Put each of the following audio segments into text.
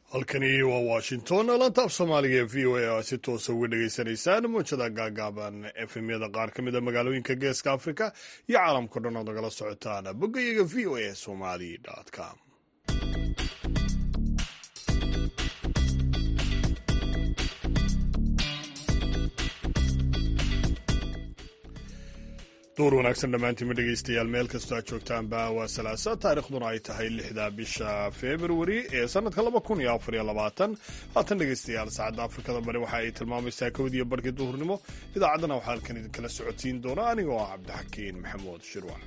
halkani waa washington laanta af soomaaliga ee v o a oo si toosa uga dhagaysanaysaan muujada gaagaaban efemyada qaar ka mida magaalooyinka geeska africa iyo caalamkao dhan oo nagala socotaan boggayaga v o a somali com. duur wanaagsan dhammaantiinma dhegaystayaal meel kastoo aad joogtaanba waa salaasa taarikhduna ay tahay 6da bisha februari ee sanadka 2024 haatan dhegaystayaal saacadda afrikada bari waxa ay tilmaamaysaa kowdiiyo barhkii duhurnimo idaacaddana waxaa halkan idinkala socodsiin doona anigoo ah cabdixakiin maxamuud shirwax.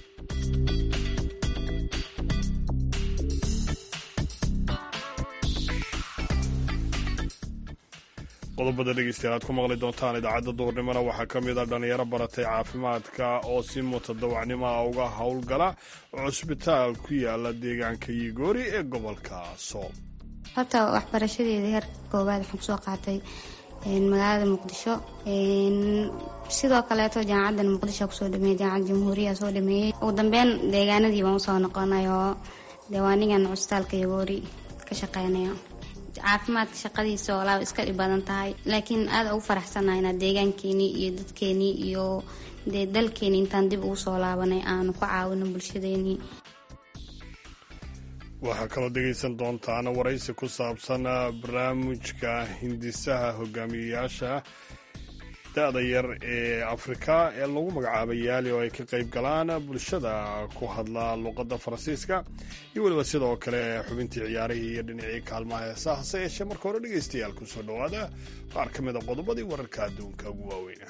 qodobada dhegeystayaal aad ku maqli doontaan idaacadda duhurnimona waxaa ka mid a dhallinyaro baratay caafimaadka oo si mutadawacnimo ah uga howlgala cusbitaal ku yaala deegaanka yigoori ee gobolka sool. horta waxbarashadeeda heerka koowaad waxaan kusoo qaatay magaalada muqdisho, sidoo kaleeto jaamacaddan muqdisho kusoo dhameeyey, jaamacadda jamhuuriya soo dhameeyey. ugu dambeyn deegaanadii baan usoo noqonay oo deewaanigan cusbitaalka yigoori ka shaqeynayo. caafimaadka shaqadiisa walaa iska dhib badan tahay, laakiin aad ugu faraxsanahay inaad deegaankeenii iyo dadkeenii iyo dee dalkeenii intaan dib ugu soo laabanay aanu ku caawino bulshadeenii. waxaa kaloo dhegaysan doontaan waraysi ku saabsan barnaamijka hindisaha hogaamiyeyaasha da-da yar ee afrika ee lagu magacaabay yaali oo ay ka qayb galaan bulshada ku hadla luuqadda faransiiska iyo weliba sidoo kale xubintii ciyaarihii iyo dhinacii kaalmaha heesaha. hase yeeshee marka hore dhegaystayaal ku soo dhowaada qaar ka mid a qodobadii wararka adduunka ugu waaweyna.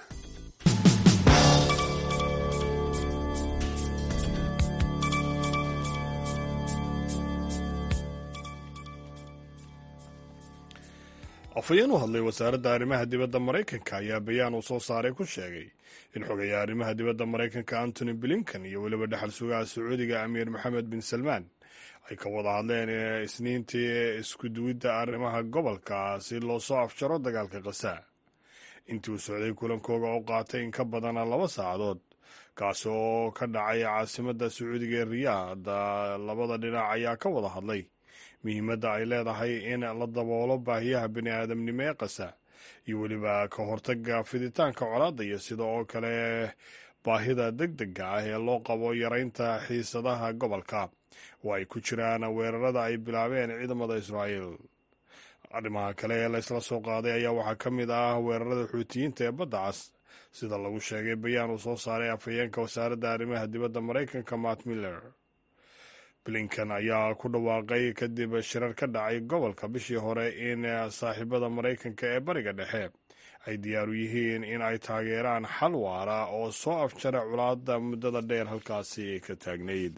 afhayeen u hadlay wasaaradda arrimaha dibadda maraykanka ayaa bayaan uu soo saaray ku sheegay in xogayaa arrimaha dibadda maraykanka antony blinken iyo weliba dhexal sugaha sacuudiga amiir maxamed bin salmaan ay ka wada hadleen isniintii isku duwidda arrimaha gobolka si loo soo afjaro dagaalka khaza. intii uu socday kulankooga oo qaatay in ka badana 2 saacadood kaasi oo ka dhacay caasimadda sacuudiga ee riyaad, labada dhinac ayaa ka wada hadlay muhiimadda ay leedahay in la daboolo baahiyaha bini aadamnimo ee khaza iyo weliba ka hortaga fiditaanka colaadda iyo sida oo kale baahida degdega ah ee loo qabo yaraynta xiisadaha gobolka oo ay ku jiraan weerarada ay bilaabeen ciidamada israa'iil. arrimaha kale ee laysla soo qaaday ayaa waxaa ka mid ah weerarada xuutiyiinta ee badda cas sida lagu sheegay bayaan uu soo saaray afhayeenka wasaaradda arrimaha dibadda maraykanka Matt Miller. blinken ayaa ku dhawaaqay kadib shirar ka dhacay gobolka bishii hore in saaxiibada maraykanka ee bariga dhexe ay diyaar u yihiin in ay taageeraan xal waara oo soo afjara colaadda muddada dheer halkaasi ka taagnayd.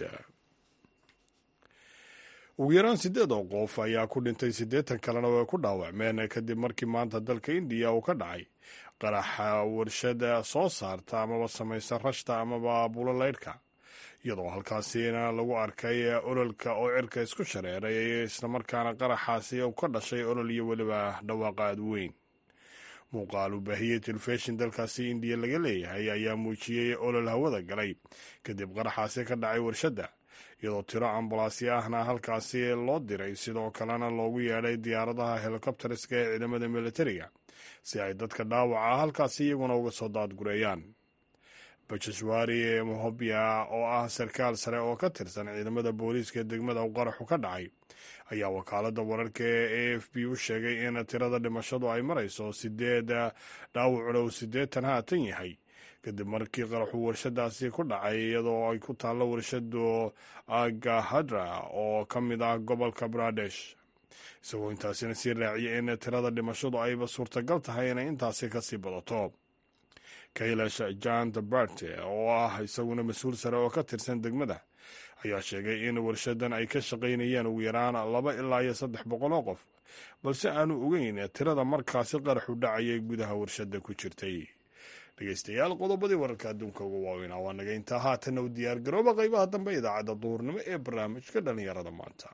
ugu yaraan 8 qof ayaa ku dhintay 80 kalena way ku dhaawacmeen kadib markii maanta dalka indiya uu ka dhacay qaraxa warshada soo saarta amaba samaysa rashta amaba buloleydhka, iyadoo halkaasina lagu arkay ololka oo cirka isku shareeray islamarkaana qaraxaasi uu ka dhashay olol iyo weliba dhawaaqa aad weyn. muuqaal u baahiyey telefishin dalkaasi indiya laga leeyahay ayaa muujiyey olol hawada galay kadib qaraxaasi ka dhacay warshadda, iyadoo tiro ambalaasyo ahna halkaasi loo diray, sidoo kalena loogu yeedhay diyaaradaha helikobteriska ee ciidamada militariga si ay dadka dhaawaca halkaasi iyaguna uga soo daadgureeyaan. bajashwari mohobia oo ah sarkaal sare oo ka tirsan ciidamada booliiska degmada u qaraxu ka dhacay ayaa wakaaladda wararka ee AFP u sheegay in tirada dhimashadu ay marayso 8, dhaawacuna uu 80 haatan yahay kadib markii qaraxu warshadaasi ku dhacay iyadoo ay ku taallo warshadu Agahadra oo ka mid ah gobolka Pradesh, isagoo intaasina sii raaciyay in tirada dhimashadu ayba suurtagal tahay inay intaasi kasii badato. kailash jant barte oo ah isaguna mas-uul sare oo ka tirsan degmada ayaa sheegay in warshadan ay ka shaqaynayeen ugu yaraan 200 ilaa 300 qof, balse aanu ogeyn tirada markaasi qaraxu dhacayay gudaha warshada ku jirtay. dhegaystayaal qodobadii wararka adduunka ugu waaweynaa waa naga intaa. haatanna u diyaar garooba qaybaha dambe idaacadda duhurnimo ee barnaamijka dhallinyarada maanta.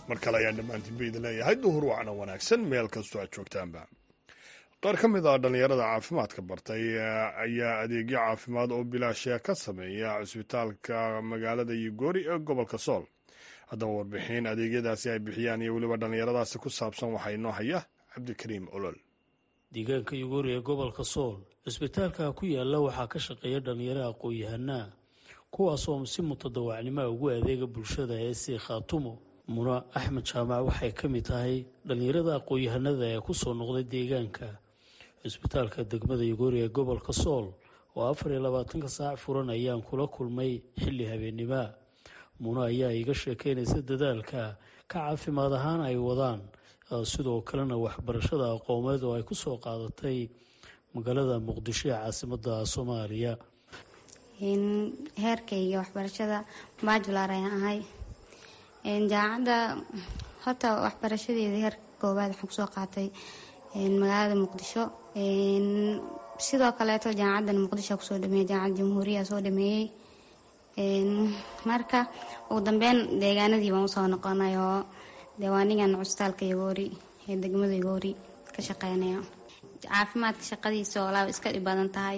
mar kale ayaan dhammaantiin ba idin leeyahay duhur wacna wanaagsan meel kastoo aad joogtaanba. qaar ka mid ah dhallinyarada caafimaadka bartay ayaa adeegyo caafimaad oo bilaasha ka sameeya cusbitaalka magaalada Yugori ee gobolka Sool. haddaba warbixin adeegyadaasi ay bixiyaan iyo weliba dhallinyaradaasi ku saabsan waxaa inoo haya Cabdikariim Olol. deegaanka Yugori ee gobolka Sool cusbitaalka ku yaala waxaa ka shaqeeya dhalinyaro aqoon-yahanaa kuwaasoo si mutadawacnimo ugu adeega bulshada ee si khaatumo. Muna Axmed Jaamac waxay ka mid tahay dhalinyarada aqoon-yahanada ee ku soo noqday deegaanka cusbitaalka degmada Yugori ee gobolka Sool oo 24 saac furan ayaan kula kulmay xilli habeenimo. Muna ayaa iga sheekeynaysa dadaalka ka caafimaad ahaan ay wadaan sidoo kalena waxbarashada aqooneed oo ay ku soo qaadatay magaalada Muqdisho ee caasimadda Soomaaliya. heerkayga waxbarashada bachelor ayaan ahay. jaamacadda horta waxbarashadeeda heerka koowaad waxaan kusoo qaatay magaalada Muqdisho. sidoo kaleeto jaamacaddan Muqdisho kusoo dhameeyay jaamacadda Jamhuuriya soo dhameeyay. marka ugu dambeyn deegaanadii baan usoo noqonay oo deewaanigan cusbitaalka Yugori ee degmada Yugori ka shaqeynaya. caafimaadka shaqadiisa oo laba iska dhib badan tahay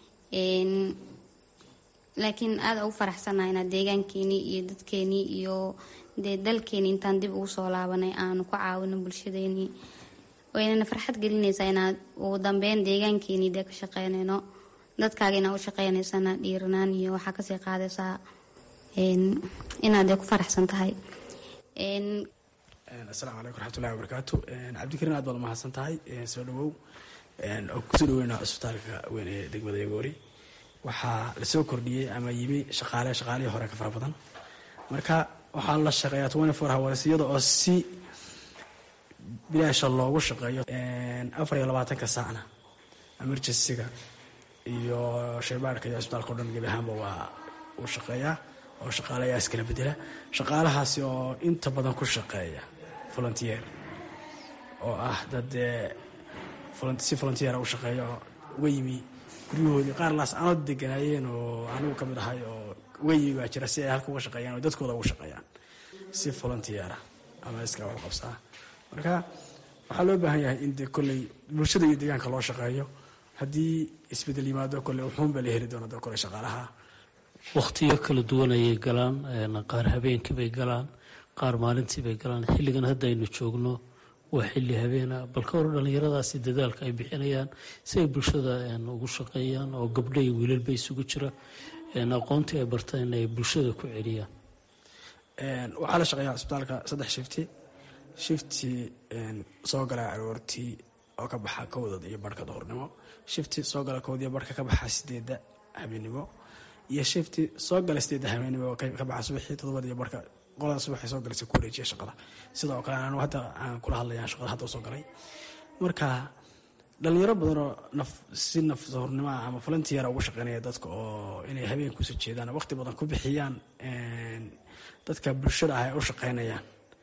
laakiin aad ugu faraxsanahay inaad deegaankeeni iyo dadkeeni iyo dalkeeni intaan dib ugu soo laabanay aanu ku caawino bulshadeeni wayna farxad gelinaysaa inaad ugu dambeyn deegaankeeni ka shaqeynayno dadkaaga inaad u shaqeynaysana dhiiranaan iyo waxaa kasii qaadaysaa inaad ku faraxsan tahay. asalaamu calaykum waraxmatullahi wabarakaatu. Cabdikariin aad baad mahadsan tahay. soo dhawow oo kusoo dhaweynaa cusbitaalka weyn ee degmada Yugori. waxaa lasoo kordhiyey ama yimi shaqaalihii hore ka fara badan. marka waxaa la shaqeeyaa 24 hours iyada oo si bilaasha loogu shaqeeyo 24 saacna emergency-ga iyo shaybaarka iyo cusbitaalka dhan gebi ahaanba waa u shaqeeyaa oo shaqaalayaas kala bedela. shaqaalahaasi oo inta badan ku shaqeeya volunteer oo ah dad si volunteer u shaqeeya oo uga yimi guryahoodii qaar laascanood deganaayeen oo anigu ka mid ahay oo uga yimi baa jira si ay halka uga shaqeeyaan oo dadkooda uga shaqeeyaan si volunteer ama iska wax qabsaa. marka waxaa loo baahan yahay in kolley bulshada iyo deegaanka loo shaqeeyo. haddii isbedel yimaado kolley wuxuunba la heli doonaa kolley shaqaalaha. waqtiyo kala duwan ayay galaan, qaar habeenkii bay galaan, qaar maalintii bay galaan. xilligan hadda aynu joogno waa xilli habeena. bal ka hor dhalinyaradaasi dadaalka ay bixinayaan si ay bulshada ugu shaqeeyaan oo gabdho iyo wiilalba isugu jira aqoontii ay bartaan ay bulshada ku celiyaan. waxaa la shaqeeyaa cusbitaalka 3 shifti soo gala aroortii oo ka baxa 1:00 duhurnimo, shifti soo gala 1:00 ka baxa 8 habeenimo, iyo shifti soo gala 8 habeenimo oo ka baxa subaxii 7:00 qolada subaxii soo galaysa ku wareejiya shaqada. sidoo kale anu hadda aan kula hadlayaa shaqada hadda soo galay. marka dhalinyaro badan oo si naftoornimo ama volunteer ugu shaqeynaya dadka oo inay habeen ku soo jeedaan waqti badan ku bixiyaan dadka bulshada ay u shaqeynayaan.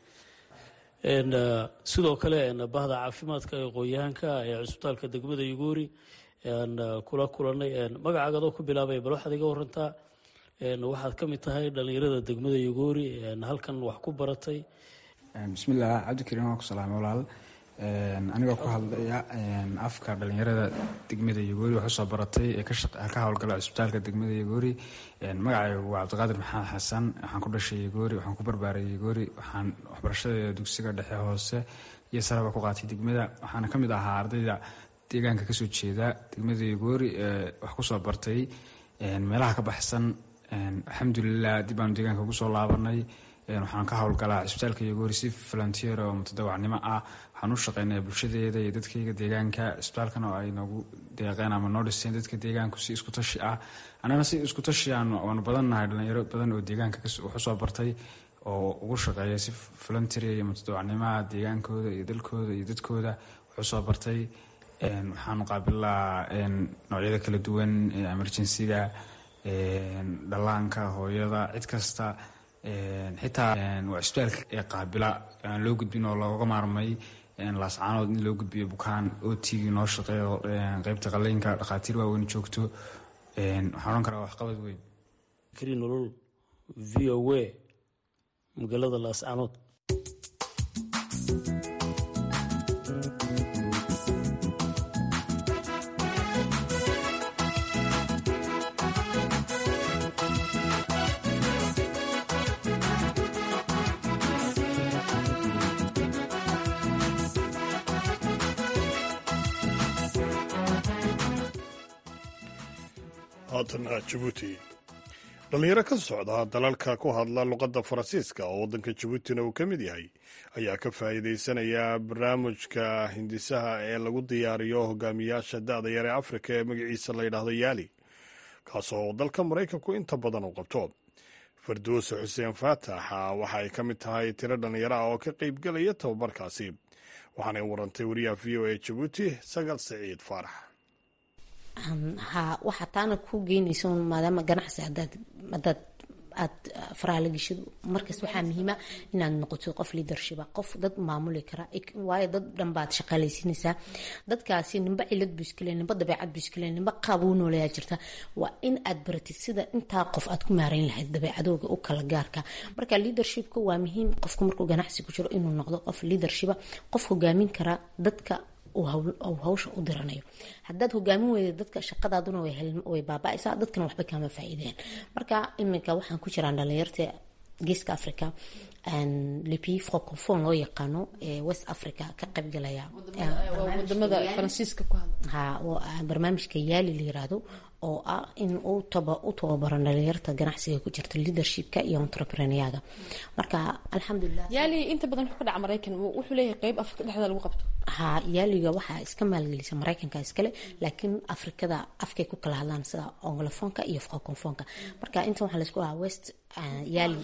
sidoo kale bahda caafimaadka ee aqoon-yahanka ee cusbitaalka degmada Yugori kula kulanay. magacaaga adoo ku bilaabay bal waxaad iga warantaa waxaad ka mid tahay dhalinyarada degmada Yugori halkan wax ku baratay. bismillaah Cabdikariim waan ku salaamay walaal. anigoo ku hadlaya afka dhalinyarada degmada Yugori wax soo baratay ee ka hawlgala cusbitaalka degmada Yugori. magacaygu waa Cabdiqaadir Maxamed Xasan. waxaan ku dhashay Yugori, waxaan ku barbaaray Yugori, waxaan waxbarashada dugsiga dhexe hoose iyo saraba ku qaatay degmada. waxaana ka mid ahaa ardayda deegaanka ka soo jeeda degmada Yugori wax ku soo bartay meelaha ka baxsan. alxamdulilah dib aan deegaanka ugu soo laabanay. waxaan ka hawlgalaa cusbitaalka Yugori si volunteer oo mutadawacnimo ah. waxaan u shaqeynaa bulshadeeda iyo dadkayga deegaanka. cusbitaalkana oo ay noogu deeqeen ama noo dhiseen dadka deegaanku si isku tashi ah. annagana si isku tashi waanu badannahay dhalinyaro badan oo deegaanka wax u soo bartay oo ugu shaqeeya si volunteer iyo mutadawacnimoa deegaankooda iyo dalkooda iyo dadkooda wax u soo bartay. waxaanu qaabilaa noocyada kala duwan ee emergency-ga, dhallaanka, hooyada, cid kasta. xitaa waa cusbitaalka ee qaabila aan loo gudbin oo looga maarmay laascaanood in loo gudbiyo bukaan OT-gii noo shaqeeyo qaybta qalliinka dhakhaatiir waaweyn joogto. waxaan odhan karaa waxqabad weyn. Cabdikariin Olol, VOA, magaalada Laascaanood. haatana jabuuti dhallinyaro ka socda dalalka ku hadla luqadda faransiiska oo waddanka jabuutina uu ka mid yahay ayaa ka faa'iidaysanaya barnaamijka hindisaha ee lagu diyaariyo hogaamiyaasha da'da yar ee afrika ee magaciisa la yidhaahdo yaali kaasoo dalka maraykanku inta badan u qabto farduuse xuseen faataxa waxa ay ka mid tahay tiro dhallinyaro ah oo ka qaybgelaya tababarkaasi waxaanay warantay wariyaha v o a jabuuti sagal saciid faarax waxaa taana ku geynaysa maadaama ganacsi hadaad aad faraala geshid markas waxaa muhiima inaad noqoto qof leadership qof dad maamuli kara waayo dad dhan baad shaqaalaysiinaysaa dadkaasi ninba cilad buu iska leeyahay ninba dabeecad buu iska leeyahay ninba qaab uu nooleeyaa jirta waa in aad baratid sida intaa qof aad ku maareyn lahayd dabeecadooga u kala gaarka marka leadershipka waa muhiim qofku markuu ganacsi ku jiro inuu noqdo qof leadership qof hogaamin kara dadka oo hawsha u diranayo haddaad hogaamin weyda dadka shaqadaaduna way baaba'aysaa dadkana waxba kama faa'iideen marka iminka waxaan ku jiraan dhalinyarta geeska africa le pays francophone loo yaqaano ee west africa ka qaybgalaya wadamada faransiiska ku hadla barnaamijka yaali la yiraahdo oo ah in uu tababaran dhalinyarta ganacsiga ku jirta leadershipka iyo entrepreneurga marka alxamdulilah yaali inta badan wuxuu ka dhaca maraykan wuxuu leeyahay qayb afrika dhexda lagu qabto yaaliga waxaa iska maalgelisa maraykanka iskale laakiin afrikada afkay ku kala hadlaan sida anglofonka iyo francofonka marka inta waxaa laisku ahaa west yaali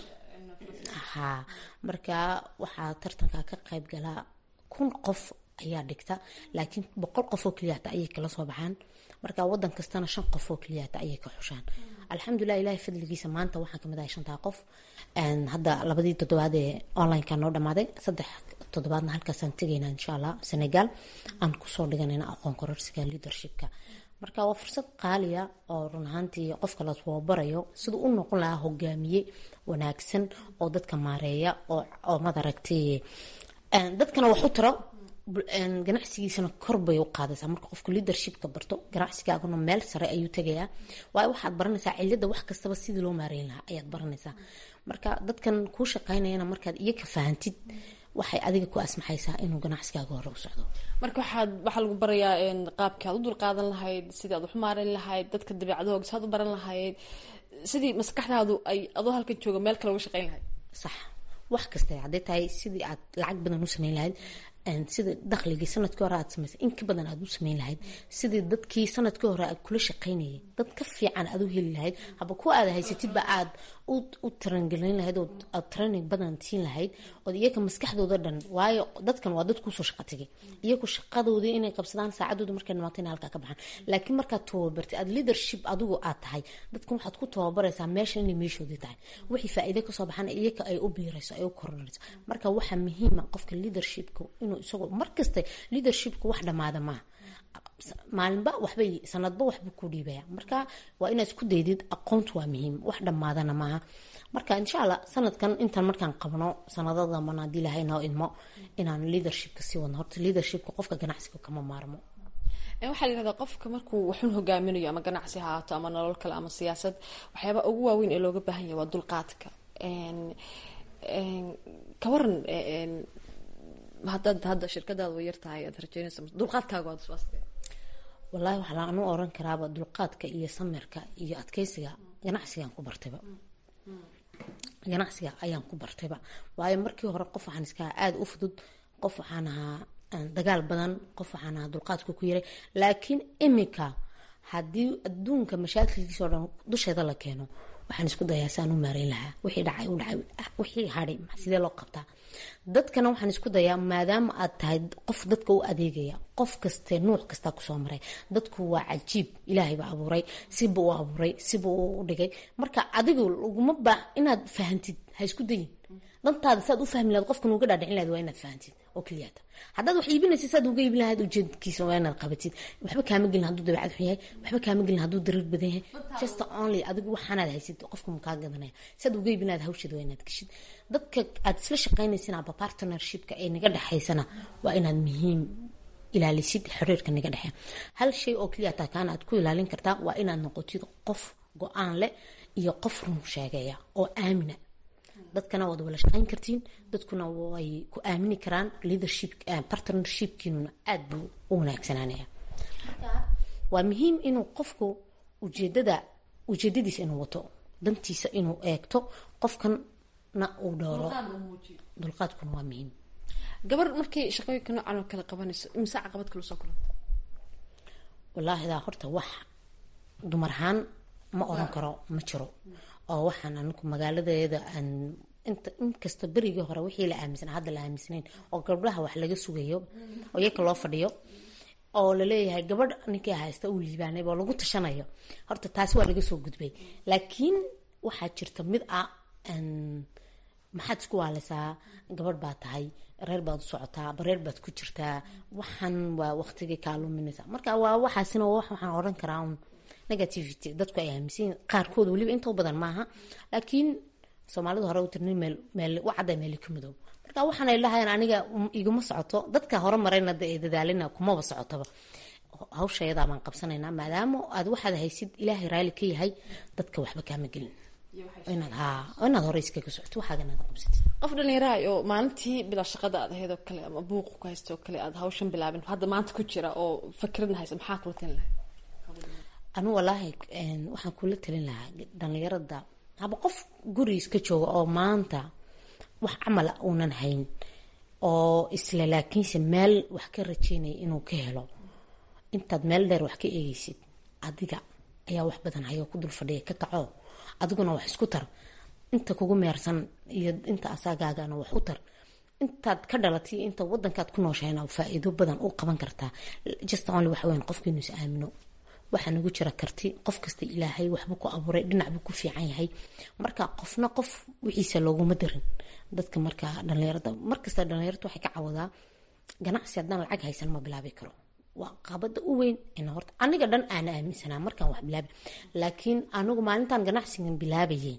marka waxaa tartanka ka qayb galaa 1,000 qof ayaa dhigta laakiin 100 qof oo kaliya ayay kala soo baxaan marka wadan kastana 5 qof oo kaliya ayay ka xushaan alxamdulilah ilaahay fadligiisa maanta waxaan kamid ahay 5 qof hadda labadii toddobaad ee online ka noo dhamaaday 3 toddobaadna halkaasaan tegaynaa insha allah Senegal aan kusoo dhiganayna aqoon kororsiga leadershipka marka waa fursad qaaliya oo run ahaantii qofka la tababarayo siduu u noqon lahaa hogaamiye wanaagsan oo dadka maareeya oo madaragtay dadkana wax u taro ganacsigiisana kor bay u qaadaysaa marka qofku leadershipka barto ganacsigaaguna meel sare ayuu tagayaa waayo waxaad baranaysaa cilada wax kastaba sidii loo maareyn lahaa ayaad baranaysaa marka dadkan kuu shaqaynayana markaad iyaga fahantid waxay adiga ku asmaxaysaa inuu ganacsigaaga hore u socdo marka waxaa lagu barayaa qaabkii aad u dulqaadan lahayd sidii aad wax u maareyn lahayd dadka dabeecadooga saad u baran lahayd sidii maskaxdaadu ay adoo halkan jooga meel kale uga shaqayn lahayd sax wax kasta hadday tahay sidii aad lacag badan u samayn lahayd sida dakhligii sanadkii hore aad samaysay in ka badan aad u samayn lahayd sidii dadkii sanadkii hore aad kula shaqaynayay dad ka fiican aad u heli lahayd haba ku aad haysatidba aad u tarangelin lahayd oo aad training badan siin lahayd oo iyaga maskaxdooda dhan waayo dadkan waa dad kusoo shaqo tagay iyagu shaqadoodii inay qabsadaan saacadooda markay dhamaatay halka ka baxaan laakiin markaad tababartay aad leadership adigu aad tahay dadkan waxaad ku tababaraysaa meesha inay meeshoodii tahay wixii faa'iido ka soo baxaan iyaga ay u biirayso ay u koronayso marka waxa muhiim ah qofka leadershipka inuu isagoo markasta leadershipka wax dhamaada maaha maalinba waxbay sanadba waxba ku dhiibaya marka waa inaad isku daydid aqoontu waa muhiim wax dhamaadana maaha marka insha Allah sanadkan intaan markaan qabno sanadada mana dilahay noo idmo inaan leadershipka si wadno horta leadershipka qofka ganacsiga kama maarmo waxaa la yiraahdaa qofka markuu wuxuu hogaaminayo ama ganacsi haato ama nolol kale ama siyaasad waxyaaba ugu waaweyn ee looga baahan yahay waa dulqaadka ka waran hadda shirkadaadu way yartahay aad rajaynaysa dulqaadkaaga waa waswaasay wallahi waxa aan u oran karaaba dulqaadka iyo samirka iyo adkeysiga ganacsigan ku bartayba ganacsiga ayaan ku bartayba waayo markii hore qof waxaan iska aad u fudud qof waxaan ahaa dagaal badan qof waxaan ahaa dulqaadku ku yaray laakiin imika haddii adduunka mashaakilkiisa oo dhan dusheeda la keeno waxaan isku dayaa saan u maareyn lahaa wixii dhacay u dhacay wixii hadhay sidee loo qabtaa dadkana waxaan isku dayaa maadaama aad tahay qof dadka u adeegaya qof kaste nuuc kasta ku soo maray dadku waa cajiib ilaahay baa abuuray sibuu u abuuray sibuu u dhigay marka adigu uguma baax inaad fahantid ha isku dayin dantaada saad u fahmi lahayd qofkan uga dhaadhicin lahayd waa inaad fahantid oo keliyaata haddaad wax iibinaysa saad uga iibin lahayd ujeedkiisa waa inaad qabatid waxba kaama gelin hadduu dabeecad xun yahay waxba kaama gelin hadduu darir badan yahay just only adigu waxaanaad haysid qofka mukaa gadanaya saad uga iibin lahayd hawsheed waa inaad geshid dadka aad isla shaqaynaysin aba partnershipka ee naga dhexaysana waa inaad muhiim ilaalisid xiriirka naga dhexeeya hal shay oo keliyaata kaana aad ku ilaalin kartaa waa inaad noqotid qof go-aan leh iyo qof run sheegaya oo aamina dadkana waad wala shaqayn kartiin dadkuna way ku aamini karaan leadership partnershipkiinuna aad buu u wanaagsanaanaya waa muhiim inuu qofku ujeedadiisa inuu wato dantiisa inuu eegto qofkana uu dhowro dulqaadkuna waa muhiim gabar markay shaqooyinka noocan oo kale qabanayso imisa caqabad kala soo kulanta wallaahi daa horta wax dumar ahaan ma oran karo ma jiro oo waxaan anigu magaaladeeda aan inkasta berigii hore wixii la aaminsanaa hadda la aaminsanayn oo gabdhaha wax laga sugayo oo iyaga loo fadhiyo oo la leeyahay gabadh ninkii haysta uu liibaanay oo lagu tashanayo horta taasi waa laga soo gudbay laakiin waxaa jirta mid ah maxaad isku waalaysaa gabadh baa tahay reer baad u socotaa bareer baad ku jirtaa waxaan waa waqtigii kaa luminaysa marka waa waxaasina waxaan oran karaa negativity dadku ay aaminsan qaarkood waliba inta badan maaha laakiin Soomaalidu hore u tirnay meel wacda meel ka madow marka waxaan ay lahayn aniga iguma socoto dadka hore marayna dadaalina kuma ba socotaba hawsheeda aan qabsanaynaa maadaama aad waxaad haysid Ilaahay raali ka yahay dadka waxba kaama gelin inaad hore iskaga socoto waxaagana qabsatid qof dhalinyaro oo maalintii bila shaqada aad ahayd oo kale ama buuq ku haysto kale aad hawshan bilaabin hadda maanta ku jira oo fikradna haysa maxaa kula talin lahayd anu wallaahi waxaan kula talin lahaa dhalinyarada haba qof gurigiis ka jooga oo maanta wax camal uunan hayn oo isla laakiinse meel wax ka rajeynaya inuu ka helo intaad meel dheer wax ka eegaysid adiga ayaa wax badan hayo ku dul fadhiya ka kaco adiguna wax isku tar inta kugu meersan iyo inta asagaagana wax u tar intaad ka dhalatay inta wadankaad ku nooshayna faa'iido badan u qaban kartaa just only wax weyn qofku inuu is aamino waxaan ugu jira karti qof kasta Ilaahay waxba ku abuuray dhinac buu ku fiican yahay marka qofna qof wixiisa looguma darin dadka marka dhalinyarada markasta dhalinyaradu waxay ka caawadaa ganacsi haddaan lacag haysan ma bilaabi karo waa qabada u weyn in horta aniga dhan aan aaminsanaa markaan wax bilaabi laakiin anigu maalintan ganacsigan bilaabayay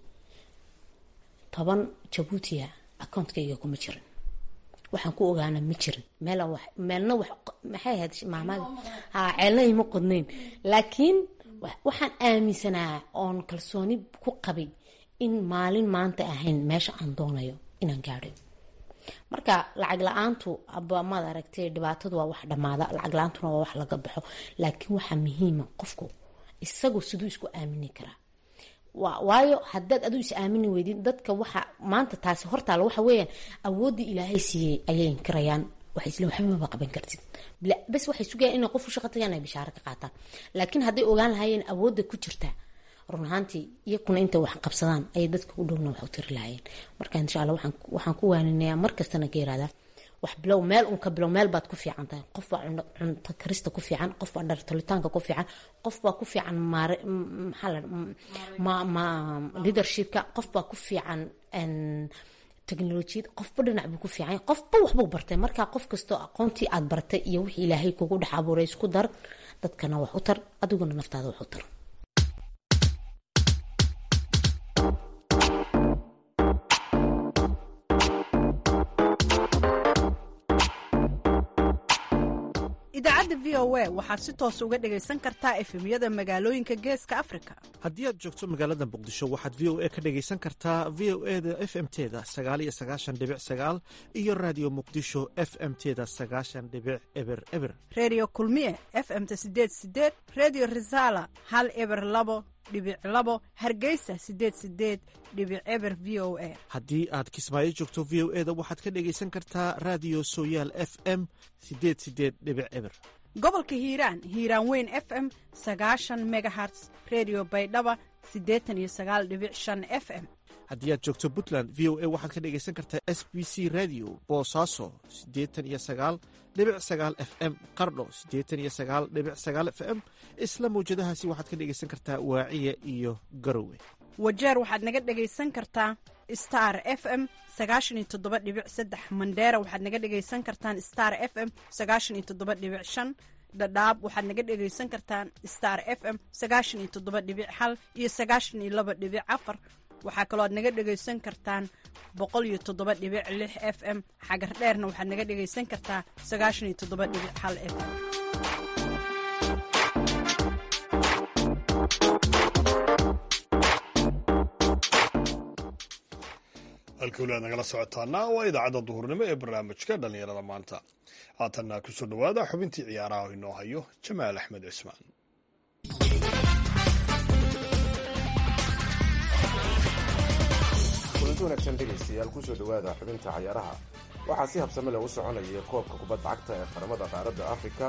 10 Djibouti account-kayga kuma jirin waxaan ku ogaana ma jirin meelna wax maxay ahayd maamada ceelna ima qodnayn laakiin waxaan aaminsanaa oon kalsooni ku qabay in maalin maanta ahayn meesha aan doonayo inaan gaadho marka lacag la'aantu aba maad aragtay dhibaatadu waa wax dhamaada lacag la'aantuna waa wax laga baxo laakiin waxa muhiim ah qofku isagu sidoo isku aamini kara waayo haddaad adu is aamini weydin dadka waxa maanta taasi hortaala waxa weeyaan awoodii Ilaahay siiyay ayay inkarayaan waxa isla waxba ma qaban kartid bas waxay sugayaan in qof u shaqo tagaan ay bishaaro ka qaataan laakiin hadday ogaan lahaayeen awoodda ku jirta run ahaantii iyaguna inta wax qabsadaan ay dadka u dhowna wax u tiri lahaayeen marka insha Allah waxaan ku waaninayaa markastana geerada wax bilow meel un ka bilow meel baad ku fiican tahay qof baa cunto karista ku fiican qof baa dhar tolitaanka ku fiican qof baa ku fiican leadershipka qof baa ku fiican teknolojiyad qofba dhinac buu ku fiican qofba waxbuu bartay marka qof kastoo aqoontii aad bartay iyo wixii Ilaahay kugu dhex abuuray isku dar dadkana wax u tar adiguna naftaada wax u tar idaacadda VOA waxaad si toos uga dhagaysan kartaa efemyada magaalooyinka geeska Afrika haddii aad joogto magaalada Muqdisho waxaad VOA ka dhagaysan kartaa VOA-da FM-teeda 99.9 iyo Radio Muqdisho FM-teeda 9.0 Radio Kulmiye FM-ta 88 Radio Risala 102.2 Hargeysa 88.0 VOA haddii aad Kismaayo joogto VOA-da waxaad ka dhagaysan kartaa Radio Sooyaal FM 88.0 gobolka Hiiraan Weyn FM 90 MHz Radio Baydhaba 89.5 FM haddii aad joogto Puntland VOA waxaad ka dhagaysan kartaa SBC Radio Boosaaso 89.9 FM Qardho 89.9 FM isla mawjadahaasi waxaad ka dhagaysan kartaa Waaciya iyo Garowe Wajeer waxaad naga dhagaysan kartaa star f m 97.3 mandheera waxaad naga dhegaysan kartaan star f m 97.5 dhadhaab waxaad naga dhegaysan kartaan star f m 97.1 iyo 92.4 waxaa kaloo aad naga dhegaysan kartaan 107.6 f m xagar dheerna waxaad naga dhegaysan kartaa 97.1 f m. halkawli aad nagala socotaana waa idaacadda duhurnimo ee barnaamijka dhallinyarada maanta haatanna ku soo dhowaada xubintii ciyaaraha oo inoo hayo jamaal axmed cismaan. kulanti wanaagsan dhegaystayaal kusoo dhowaada xubinta cayaaraha. waxaa si habsame leh u soconaya koobka kubadda cagta ee qaramada qaaradda afrika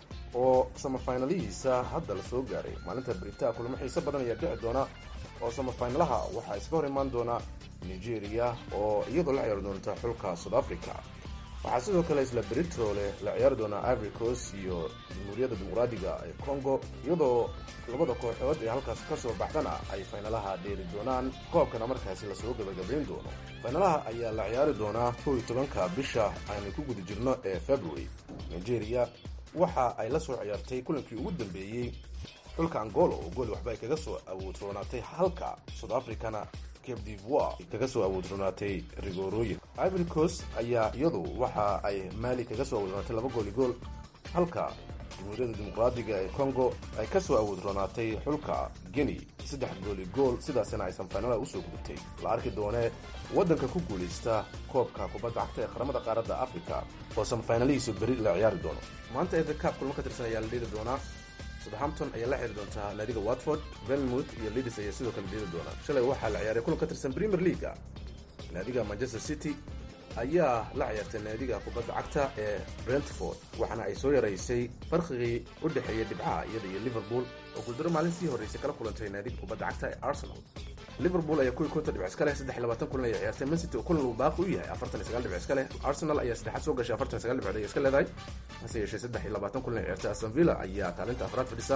oo samafinalihiisa hadda la soo gaaray. maalinta beritaa kulamo xiiso badan ayaa dhici doona oo samafinalaha waxaa iska hor imaan doona nigeria oo iyadoo la ciyaari doonta xulka south africa. waxaa sidoo kale isla beritrole la ciyaari doonaa Ivory Coast iyo jamhuuriyadda dimuqraadiga ee Congo, iyadoo labada kooxood ee halkaas ka soo baxdana ay finalaha dheeri doonaan. koobkana markaasi lasoo gabagabayn doono. finalaha ayaa la ciyaari doonaa 11ka bisha aynu ku guda jirno ee February. Nigeria waxa ay la soo ciyaartay kulankii ugu dambeeyey xulka Angola oo gool waxba ay kaga soo awoodroonaatay, halka South Africana Cape d'Ivoire kaga soo awoodroonaatay rigorooyin. Ivory Coast ayaa iyadu waxa ay Mali kaga soo awoodroonaatay 2-gool, halka jamhuuriyadda dimuqraadiga ee Congo ay ka soo awoodroonaatay xulka Guinea 3-gool, sidaasina ay samafinalaha usoo gudubtay. la arki doonee waddanka ku guulaysta koobka kubadda cagta ee qaramada qaaradda afrika oo samafinalihiisu beri la ciyaari doono. maanta FA Cup kulmo ka tirsan ayaa la dheeli doonaa. Southampton ayaa la xiri doontaa naadiga Watford, Bournemouth iyo Leeds ayaa sidoo kale dheeli doona. shalay waxaa la ciyaaray kulan ka tirsan Premier League. naadiga Manchester City ayaa la ciyaartay naadiga kubadda cagta ee Brentford, waxaana ay soo yaraysay farqigii u dhexeeya dhibcaha iyada iyo Liverpool oo guuldaro maalin sii horeysay kala kulantay naadiga kubadda cagta ee Arsenal. Liverpool ayaa 50 dhibcood iska leh, 23 kulan ay ciyaartay. Man City oo kulan uu baaqi u yahay 49 dhibcood iska leh. Arsenal ayaa saddexaad soo gashay 49 dhibcood ay iska leedahay, hase yeeshee 23 kulan ay ciyaartay. Aston Villa ayaa kaalinta afraad fadhisa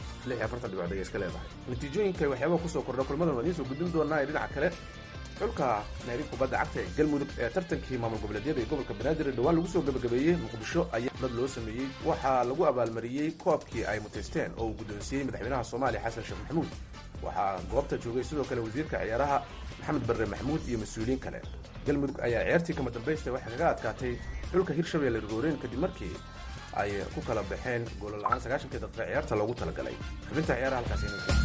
46 dhibcood ay iska leedahay. natiijooyinka waxyaabo ku soo kordha kulmadan waa soo gudbin doonaa. dhinaca kale xulka naadiga kubadda cagta ee Galmudug ee tartankii maamul goboleedyada ee gobolka Banaadir dhawaan lagu soo gabagabeeyey Muqdisho ayaa dad loo sameeyey. waxaa lagu abaalmariyey koobkii ay muteysteen oo uu guddoonsiiyey madaxweynaha Soomaaliya Xasan Sheekh Maxamuud. waxaa goobta joogay sidoo kale wasiirka ciyaaraha Maxamed Barre Maxamuud iyo mas'uuliyiin kale. Galmudug ayaa ciyaartii kama dambeystay waxay kaga adkaatay xulka Hirshabelle Rigorooyin kadib markii ay ku kala baxeen gool la'aan 90 daqiiqo ciyaarta loogu talagalay. xubinta ciyaaraha halkaas inay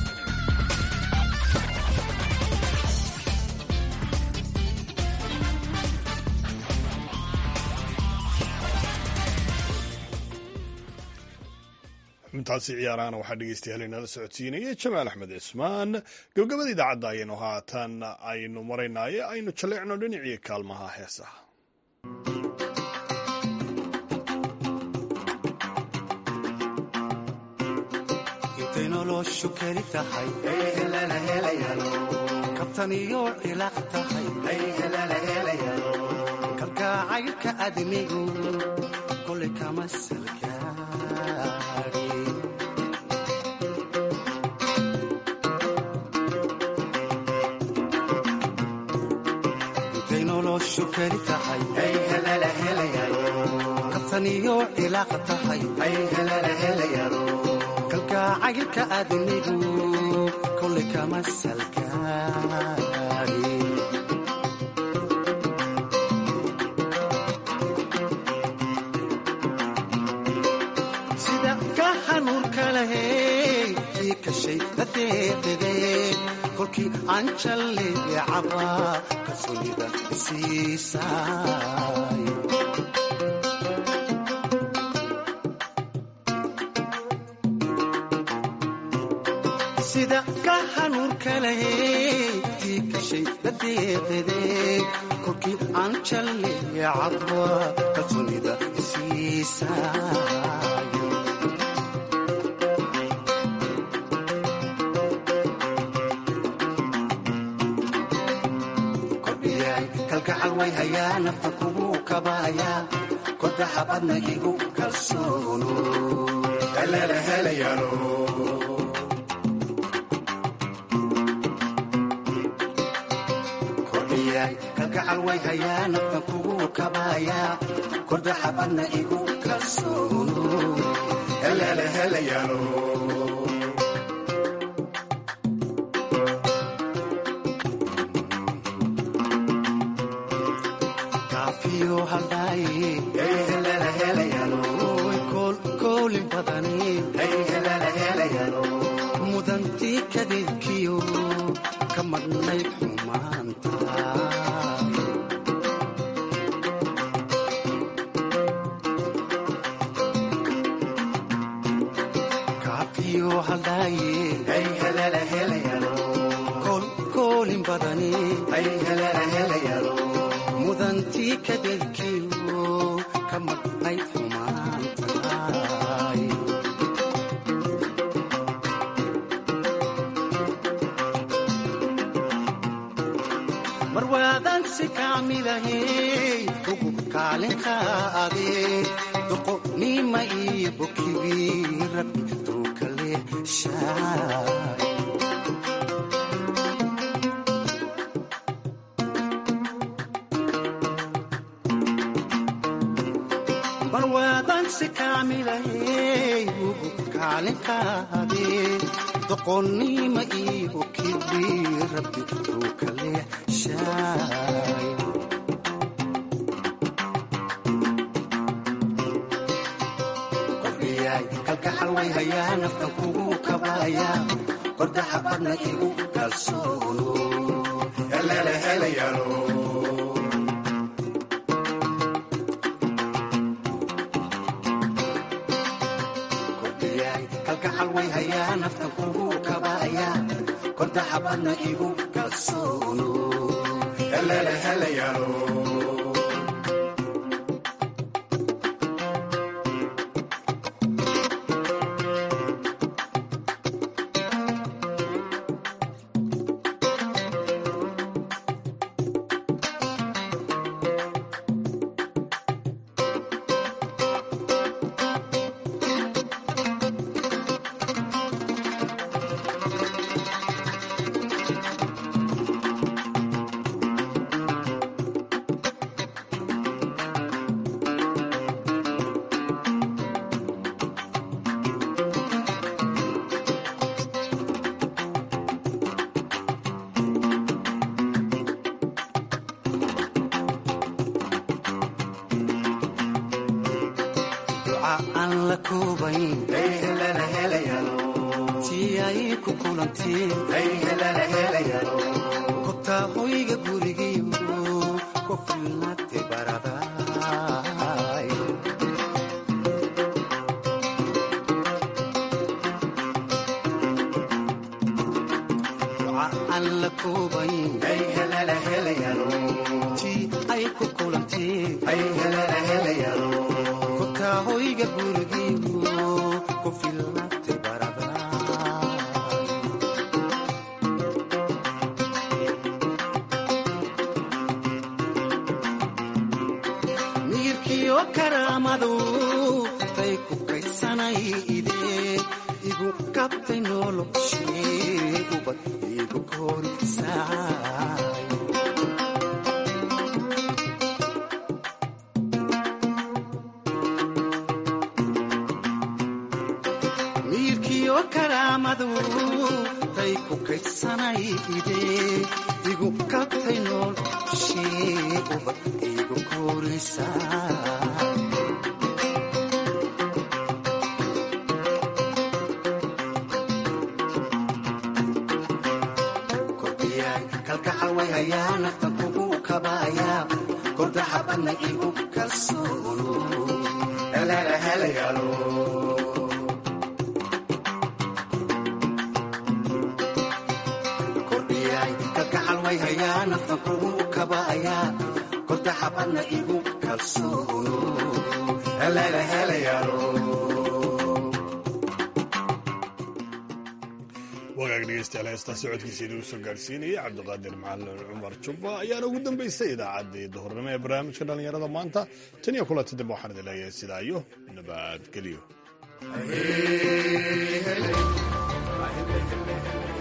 xubintaasi ciyaarahana waxaa dhegeystayaal inala socodsiinaya jamaal axmed cismaan. gabagabada idaacadda ayaynu haatan aynu maraynaaye aynu jaleecno dhinacii kaalmaha heesaha. intay noloshu keli tahay kabtan iyo cilaaq tahay kalgacaylka adnigu kolay kama salgaari. intay noloshu keli tahay kabtan iyo cilaaq tahay kalgacaylka adnigu kolay kama salgaari. sida ka hanuurka lahey kii kashay dadeeqide kolkii aan jalleecaba kalsoonida isiisay. sida ka hanuurka lahey kii kashay dadeeqide kolkii aan jalleecaba kalsoonida isiisay. kalgacal way hayaa nafta kugu kabaaya kodaxa badna igu kalsoono helala helayaalo. kalgacal way hayaa naftan kugu kabaaya korda xabadna igu kalsoono helele helayaalo kaafiyo haldaaye helele helayaalo koolin badani helele helayaalo mudantii kadeedkiyo ka madnayd xumaanta kaafiyo haldaaye helele helayaalo koolin badani helele helayaalo mudantii kadeedkiyo ka madnayd xumaanta marwaadan si kaamilahey ugu kaalinkaade doqonima iyo bokibi rabbi tuukale shaay marwaadan si kaamilahey ugu kaalinkaade doqonima iyo bokibi rabbi tuukale kordhiyay kalgacal way hayaa naftan kugu kabaaya korda xabadna igu kalsoono helele helayaalo kordhiyay kalgacal way hayaa naftan kugu kabaaya korda xabadna igu kalsoono helele helayaalo aan la koobayn helele helayaalo tii ay ku kulanteen helele helayaalo kobtaa hoyga gurigiyo ku filnaate baradaay aan la koobayn helele helayaalo tii ay ku kulanteen helele helayaalo hoyga gurigiyo ku filnaate baradaay miyirkiyo karaamadu tay ku kaysanay idee igu kabtay noloshee ubad igu korisaay karaamadu tay ku kaysanay idee igu kabtay noloshee ubad igu korisaa kordhiyay kalgacal way hayaa naftan kugu kabaaya korda xabadna igu kalsoono helele helayaalo hayaa naftan kugu kabaaya korda xabadna igu kalsoono helele helayaalo wagaag dhegeystayaal heestaa socodkiisa iduu soo gaarsiinayay cabdiqaadir macalin cumar jubba ayaana ugu dambaysay idaacaddii duhurnimo ee barnaamijka dhallinyarada maanta tan iyo kulanti dambe waxaan idin leeyahay sidaa iyo nabadgelyo